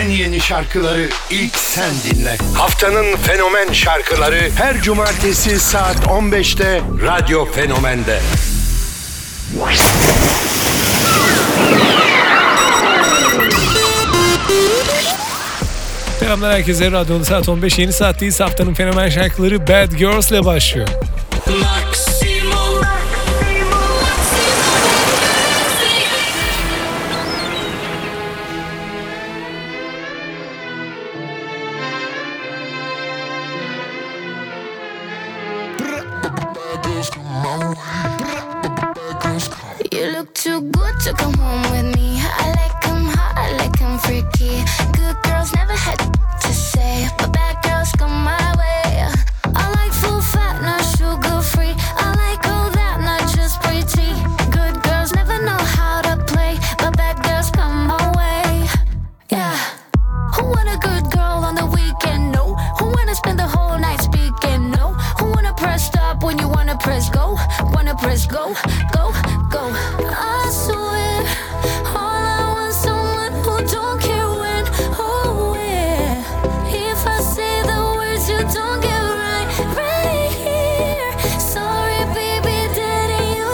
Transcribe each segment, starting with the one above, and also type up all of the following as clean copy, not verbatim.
en yeni şarkıları ilk sen dinle. Haftanın fenomen şarkıları her cumartesi saat 15'te Radyo Fenomen'de. Selamlar herkese. Radyo'da saat 15, yeni saatteyiz. Haftanın fenomen şarkıları Bad Girls ile başlıyor. You look too good to come home with me. I like 'em hot, I like 'em freaky. Good girls never had to say, but bad girls come my way. I like full fat, not sugar free. I like all that, not just pretty. Good girls never know how to play, but bad girls come my way. Yeah. Who want a good girl on the weekend? No. Who wanna spend the whole night speaking? No. Who wanna press stop when you wanna press go? Wanna press go, go, go. I swear, all I want someone who don't care when or where. If I say the words you don't get right, right here. Sorry, baby, that ain't you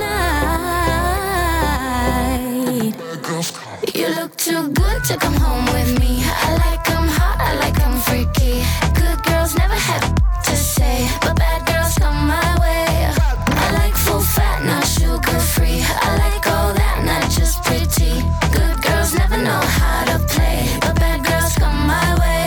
tonight. You look too good to come home with me. I like 'em hot, I like 'em freaky. Good girls never have to say, but bad girls come my way. I like full fat, not sugar free. I like all that, not just pretty. Good girls never know how to play, but bad girls come my way.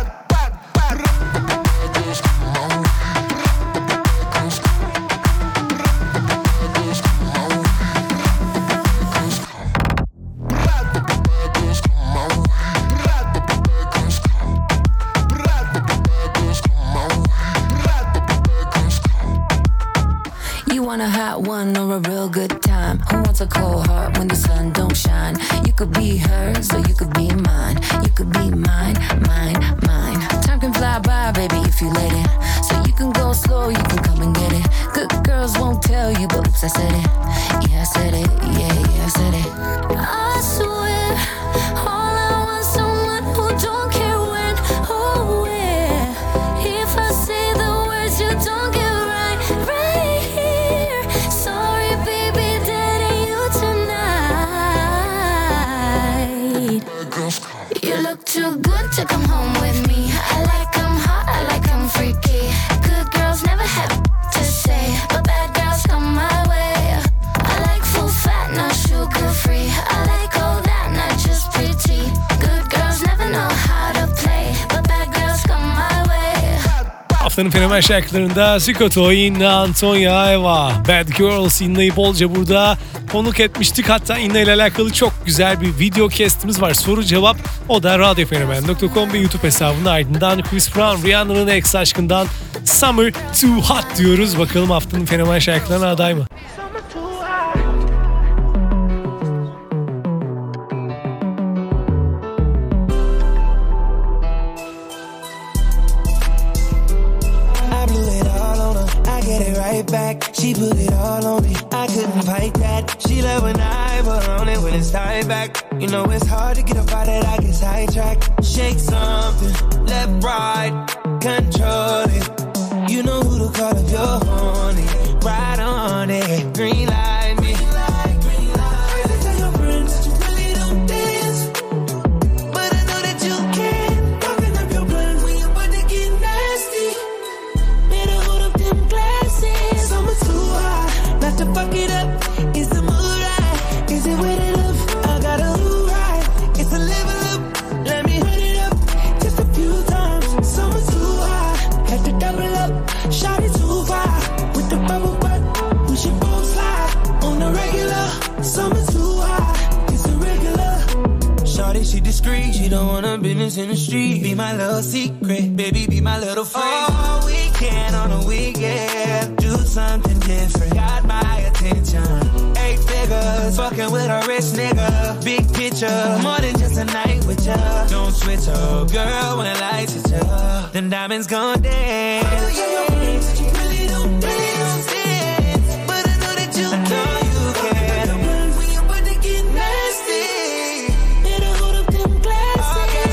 You want a hot one or a real good time? Who wants a cold heart when the sun don't shine? You could be hers or you could be mine. You could be mine, mine, mine. Time can fly by, baby, if you let it. So you can go slow, you can come and get it. Good girls won't tell you, but oops, I said it. Yeah, I said it, yeah, I said it. I swear, all I want someone who don't care when or where. If I say the words you don't get right, right here. Sorry, baby, that ain't you tonight. You look too good to come home with me. I like 'em hot, I like 'em freaky. Good girls never have to say, but bad girls come my way. I like full fat, not sugar free. I like all that, not just pretty. Good girls never know how to play, but bad girls come my way. Haftanın fenomen şarkılarında Zico Toyin, Antonia Eva, Bad Girls. İnna'yı bolca burada konuk etmiştik. Hatta İnna ile alakalı çok güzel bir video kestimiz var. Soru cevap. O da radyofenomen.com ve YouTube hesabında. Ardından Chris Brown, Rihanna'nın ex aşkından Summer Too Hot diyoruz. Bakalım haftanın fenomen şarkılarına aday mı? Back, she put it all on me. I couldn't fight that. She love when I put on it when it's tied back. You know it's hard to get up out that I get sidetracked. Shake something, left, right, control it. You know who to call if you're horny. Right on it, green light me. Tell your friends that you really don't dance, but I know that you can. Rocking up your blunt when you're about to get nasty. Better hold up them glasses. Summer's too hot, not to fuck it up. Is the mood right? Is it with it up? I got a who right. It's a level up. Let me hit it up just a few times. Summer's too hot, had to double up. Shot it too far with the bubble butt. We should both slide on the regular. Summer's too hot, it's a regular. Shorty, she discreet, she don't want her business in the street. Be my little secret, baby, be my little friend. All weekend on a weekend, do something different. Got my attention. 8 figures, fucking with a rich nigga. Big picture, more than just a night with ya. Don't switch up, girl, when the lights hit ya. Them diamonds gon' dance. I know you're friends, you really don't dance. But I know that you can. You can. We about to get nasty. Better hold up them glasses.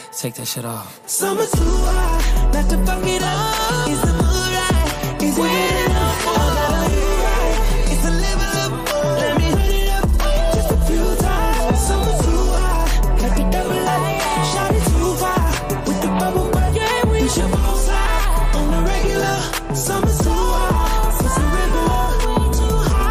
take that shit off. Summer's too hot, not to fuck it up. Is the mood right? Is it good enough for right? It's a level up. Let me hit it up just a few times. Summer's too hot, like the double up. Shot it too far with the bubble butt. Yeah, we should both slide on the regular. Summer's too hot, it's a river. We too hot.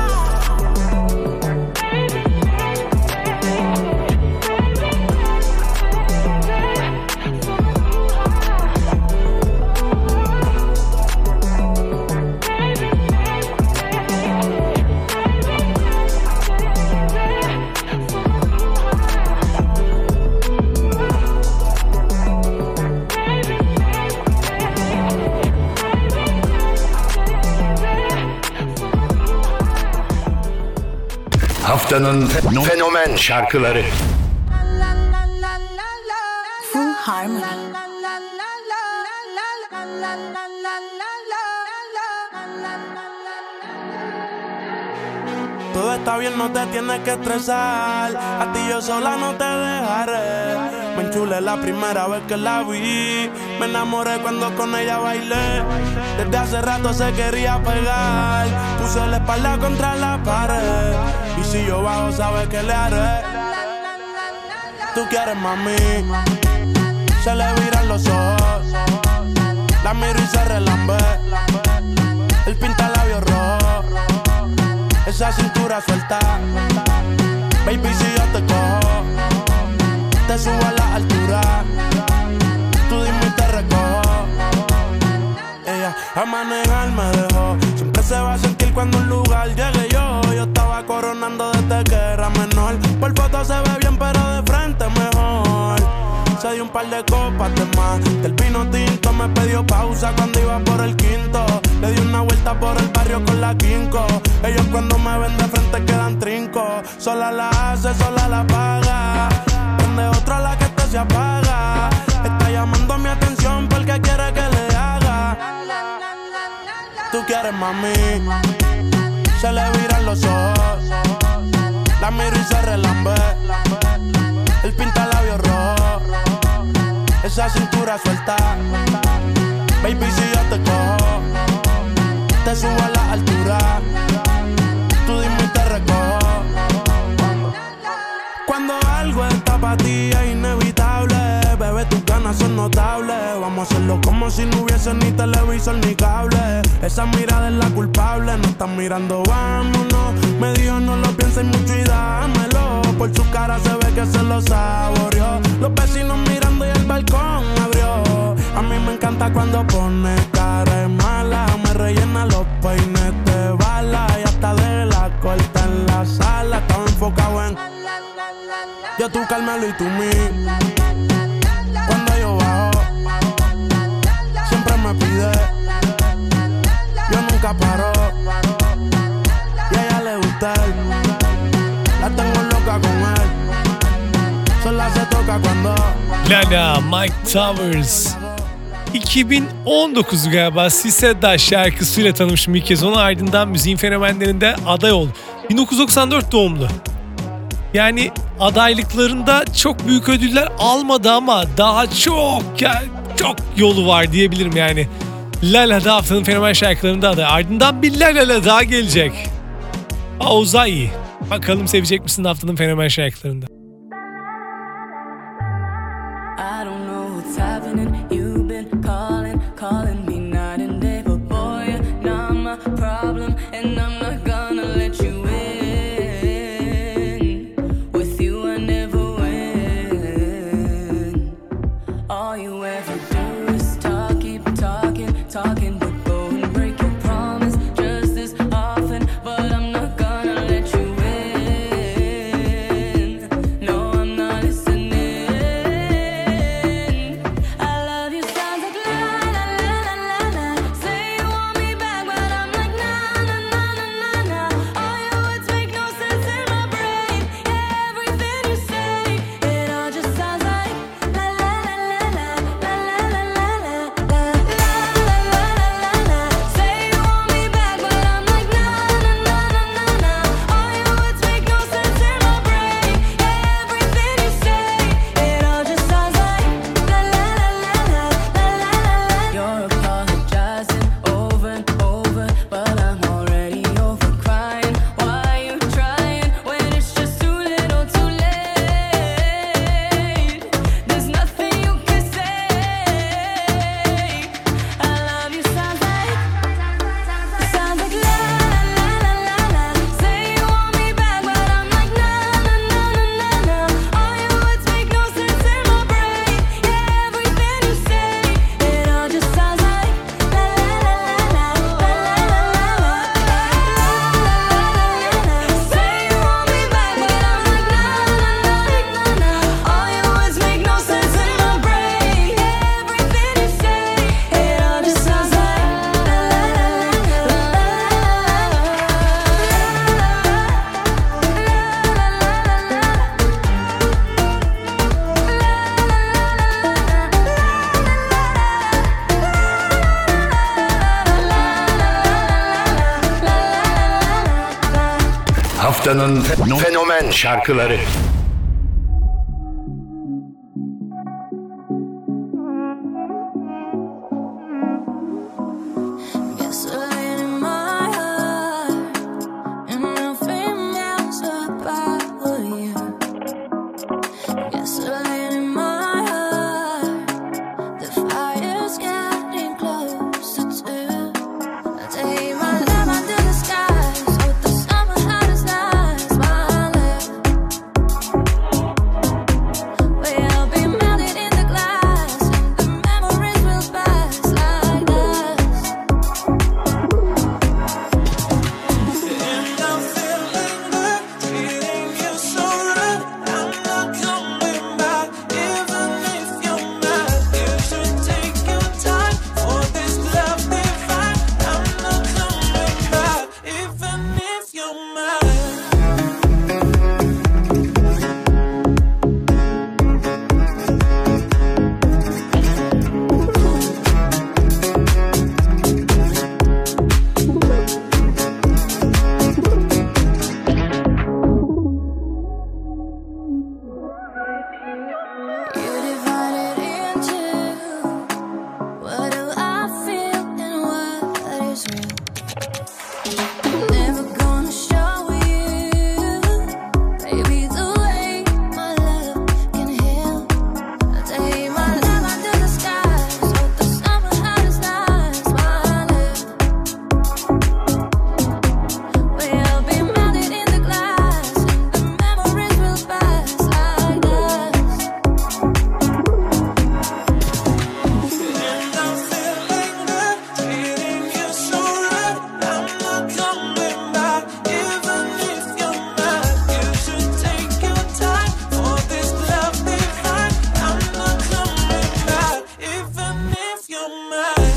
Haftanın fenomen şarkıları. Full Harmony. Todo está bien, no te tienes que estresar. A ti yo sola no te dejaré. Me enchulé la primera vez que la vi. Me enamoré cuando con ella bailé. Desde hace rato se quería pegar. Puse la espalda contra la pared. Y si yo bajo, sabes que le haré. Tú quieres, mami. Se le viran los ojos. La miro y se relambe. El pinta labios rojo. Esa cintura suelta. Baby, si yo te cojo, te subo a la altura. Tú dime y te recojo. Ella a manejar me dejó. Siempre se va a sentir cuando un lugar llegue yo. Yo estaba coronando desde que era menor. Por foto se ve bien, pero de frente mejor. Se dio un par de copas de más. Del vino tinto me pidió pausa cuando iba por el quinto. Le di una vuelta por el barrio con la quinco. Ellos cuando me ven de frente quedan trinco. Sola la hace, sola la paga. Prende otra la que esta se apaga. Está llamando mi atención porque quiere que le haga. Tú quieres, mami. Se le viran los ojos. La miro y se relambe. El pinta labios rojo. Esa cintura suelta. Baby, si yo te cojo, te subo a la altura. Tú dime y te recojo. Cuando algo está para ti es inevitable. Bebé, tus ganas son notables. Vamos a hacerlo como si no hubiese ni televisor ni cable. Esa mirada es la culpable. No están mirando, vámonos. Me dijo no lo pienses mucho y dámelo. Por su cara se ve que se lo saboreó. Los vecinos mirando y el balcón abrió. A mí me encanta cuando pone cara de mala. Me rellena los peines de bala. Y hasta de la corta en la sala. Estaba enfocado en yo, tú, Carmelo y tú, mí. Cuando yo bajo, siempre me pide. Yo nunca paro. Y a ella le gusta él. La tengo loca con él. Sola se toca cuando Lala, Mike Towers. 2019 galiba Siseda şarkısıyla tanımıştım ilk kez onu, ardından müziğin fenomenlerinde aday oldu. 1994 doğumlu. Yani adaylıklarında çok büyük ödüller almadı ama daha çok yolu var diyebilirim yani. Lala da haftanın fenomen şarkılarında aday. Ardından bir Lala daha gelecek. Auzai. Bakalım sevecek misin haftanın fenomen şarkılarında? I don't know what's happening. You've been calling me night and day, but boy, you're not my problem, and I'm not gonna let you in. With you, I never win. All you ever do is talk, keep talking, but go and break your promise just as often. But I'm not gonna let you in. No, I'm not listening. Haftanın fenomen şarkıları. Gasoline in my heart, and nothing else about you. Gasoline in my heart, the fire's getting closer to. I take my love under the skies with the summer hottest nights, my love. We'll be melted in the glass, and the memories will pass like us. And I'm feeling good, treating you so right. I'm not coming back, even if you're mad. You should take your time for this love divine. I'm not coming back, even if you're mad. You divide it into what do I feel and what is real. I'm never gonna show you, baby, the way my love can heal. I take my love under the skies with the summer hottest nights, my love. We'll be melted in the glass, and the memories will pass like us. And I'm feeling good, treating you so right. I'm not coming back, even if you're mad. You should take your time for this love divine. I'm not coming back, even if you're mad.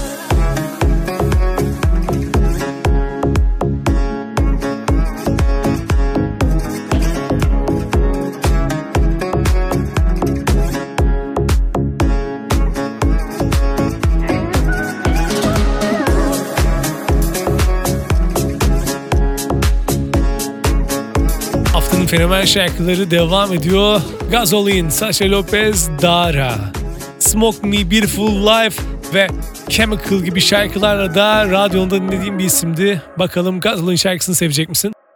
Haftanın fenomen şarkıları devam ediyor. Gasoline, Sasha Lopez, Dara, Smoke Me, Beautiful Life ve Chemical gibi şarkılarla da radyonda dinlediğim bir isimdi. Bakalım Gasoline şarkısını sevecek misin?